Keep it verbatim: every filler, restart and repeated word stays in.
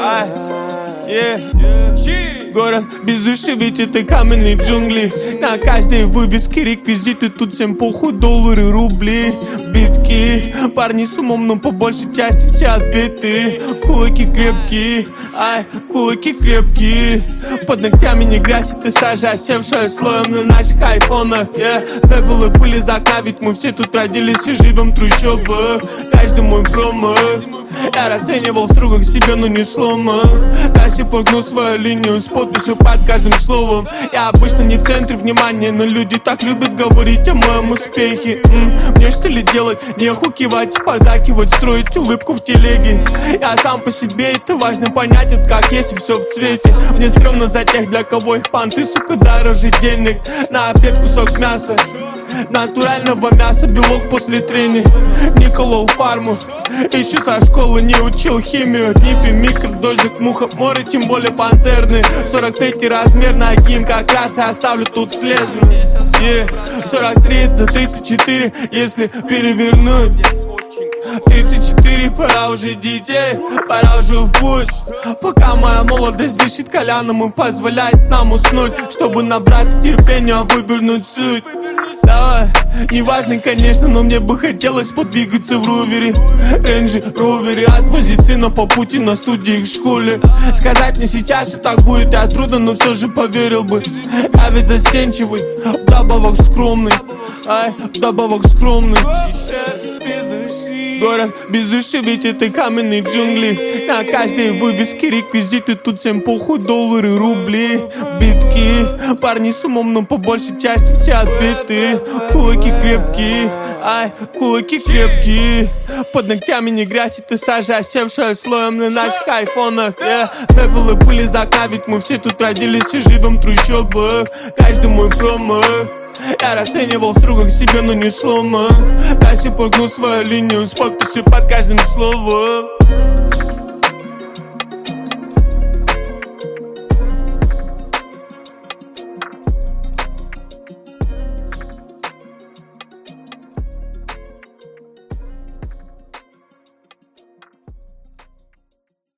Ай, yeah. Город без души, ведь это каменные джунгли. На каждой вывеске реквизиты, тут всем похуй, доллары, рубли, битки. Парни с умом, но по большей части все отбиты. Кулаки крепкие, ай, кулаки крепкие. Под ногтями не грязь, это сажа, осевшая слоем на наших айфонах, yeah. Пепел и пыль из окна, ведь мы все тут родились и живем в трущобах. Каждый мой промах я расценивал строго к себе, но не сломан. До сих пор гну свою линию с подписью под каждым словом. Я обычно не в центре внимания, но люди так любят говорить о моем успехе. М-м, Мне что ли делать? Нехуй кивать, подакивать, строить улыбку в телеге. Я сам по себе, это важно понять, вот как есть и все в цвете. Мне стрёмно за тех, для кого их панты, сука, дороже денег. На обед кусок мяса, натурального мяса, белок после трения. Не колол фарму, еще со школы не учил химию. Нипи, микродозик, мухоморы, тем более пантерны. Сорок третий размер ноги им как раз и оставлю тут след. yeah. сорок три до тридцать четыре, если перевернуть. тридцать четыре, пора уже детей, пора уже в путь. Пока моя молодость дышит коляном и позволяет нам уснуть, чтобы набраться терпения, вывернуть суть. Давай, неважно, конечно, но мне бы хотелось подвигаться в ровере. Рейнджи, ровере, отвозить сына по пути на студии в школе. Сказать мне сейчас, что так будет, я трудно, но все же поверил бы. Я ведь застенчивый, вдобавок скромный. Ай, вдобавок скромный. Город без души, ведь это каменные джунгли. На каждой вывеске реквизиты, тут всем похуй, доллары, рубли, битки. Парни с умом, но по большей части все отбиты. Кулаки крепкие, ай, кулаки крепкие. Под ногтями не грязь, это сажа, осевшая слоем на наших айфонах, yeah. Пепел и пыль из окна, ведь мы все тут родились и живем в трущобах. Каждый мой промах я расценивал строго к себе, но не сломан. До сих пор гну свою линию с подписью под каждым словом.